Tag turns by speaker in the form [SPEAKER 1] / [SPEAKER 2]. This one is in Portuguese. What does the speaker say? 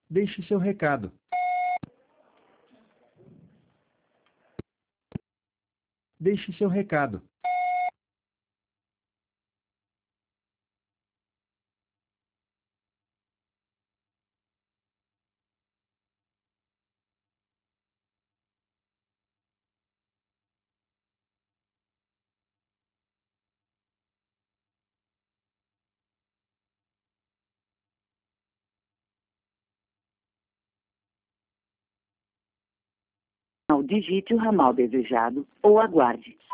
[SPEAKER 1] Deixe seu recado. Deixe seu recado.
[SPEAKER 2] Digite o ramal desejado ou aguarde.